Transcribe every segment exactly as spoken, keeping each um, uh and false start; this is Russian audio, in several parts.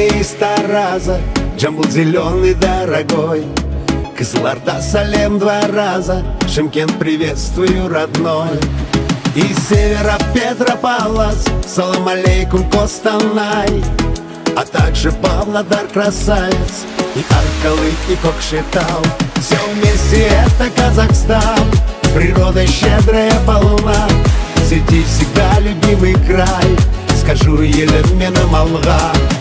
Ягоды из Тараза, Джамбул зеленый дорогой, Кызылорда Салем два раза, Шымкент приветствую, родной. Из севера Петропавловск, салам алейкум, Костанай, а также Павлодар красавец, и Аркалык, и Кокшетау. Все вместе это Казахстан, природа щедрая полна, среди всегда любимый край, скажу елемена малга.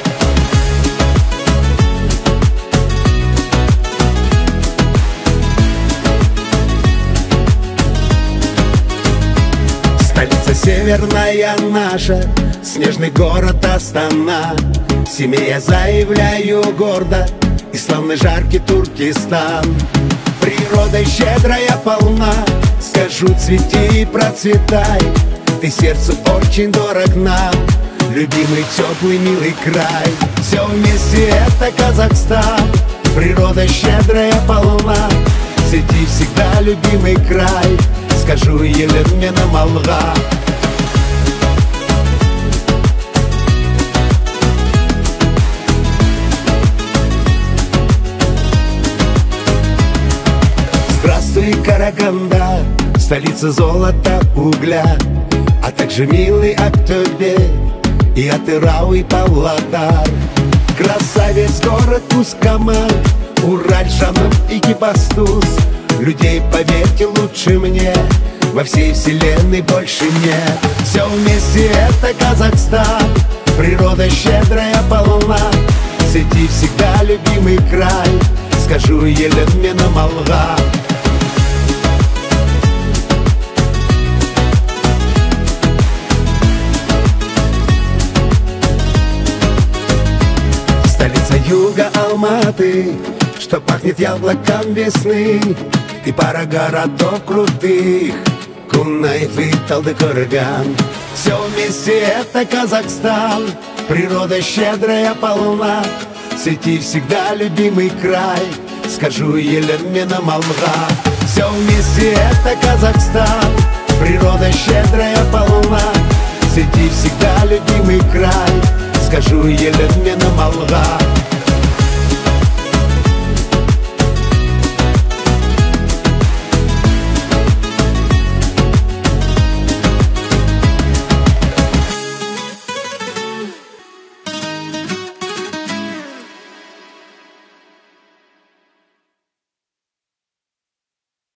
Столица северная наша, снежный город Астана. Себе я заявляю гордо, и славный жаркий Туркестан. Природой щедрая полна, скажу цвети и процветай. Ты сердцу очень дорог нам, любимый теплый милый край. Все вместе это Казахстан, природа щедрая полна, среди всегда любимый край, скажу елемена малга. Здравствуй, Караганда, столица золота, угля, а также милый Актобе и Атырау, и Павлодар. Красавец город Усть-Камак, Ураль, Шамым и Экибастуз. Людей, поверьте, лучше мне во всей вселенной больше нет. Все вместе это Казахстан, природа щедрая полна, среди всегда любимый край, скажу елемена малга. Столица юга Алматы, что пахнет яблоком весны, и пара городов крутых, Кунаев и Талдыкорган. Все вместе это Казахстан, природа щедрая полна, среди всегда любимый край, скажу елемена малга. Все вместе это Казахстан, природа щедрая полна, среди всегда любимый край, скажу елемена малга.